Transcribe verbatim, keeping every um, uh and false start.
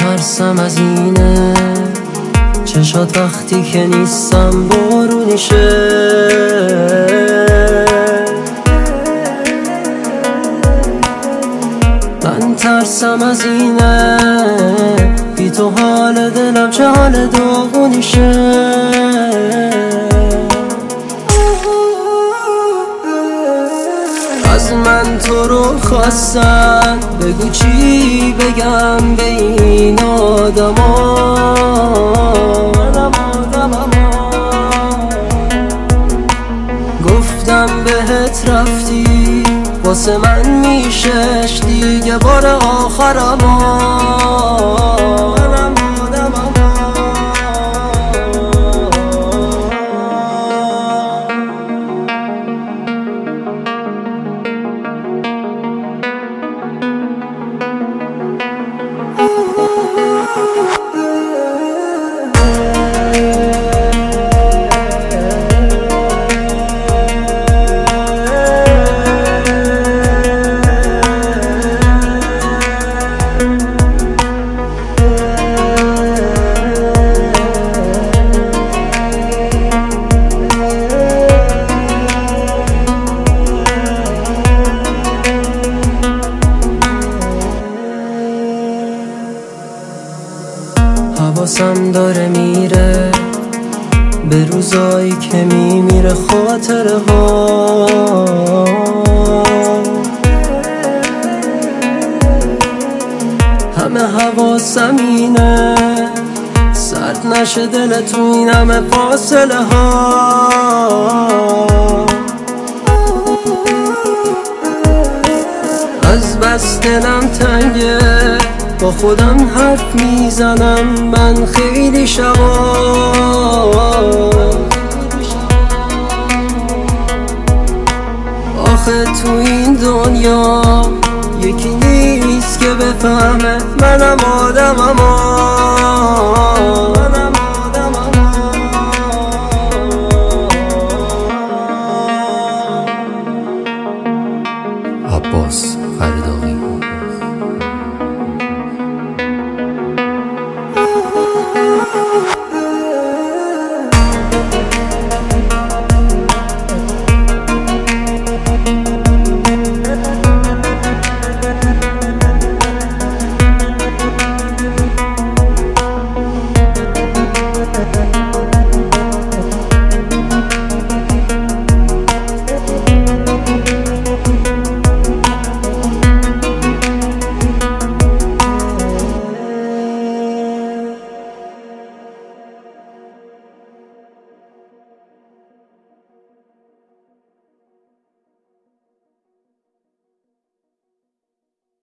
ترسم از اینه چشات وقتی که نیستم بارونیشه. من ترسم از اینه بی تو حال دلم چه حال داغونیشه. از من تو رو خواستن بگو چی بگم به این آدما. گفتم بهت رفتی واسه من میشش دیگه بار آخرما. حواسم داره میره به روزایی که میمیره خاطره ها. همه حواسم اینه سرد نشه دل تو این همه فاصله ها. از بس دلم تنگه با خودم حرف میزنم من خیلی شبا. آخه تو این دنیا یکی نیست که بفهمه منم آدمم. عباس